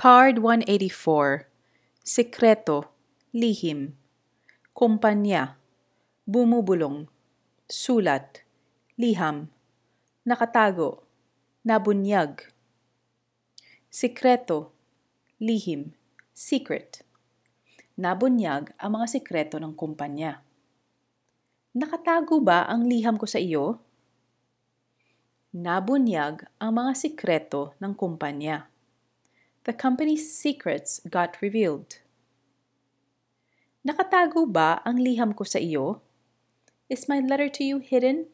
Card 184. Sikreto, lihim. Kumpanya, bumubulong. Sulat, liham. Nakatago, nabunyag. Sikreto, lihim, secret. Nabunyag ang mga sikreto ng kumpanya. Nakatago ba ang liham ko sa iyo? Nabunyag ang mga sikreto ng kumpanya. The company's secrets got revealed. Nakatago ba ang liham ko sa iyo? Is my letter to you hidden?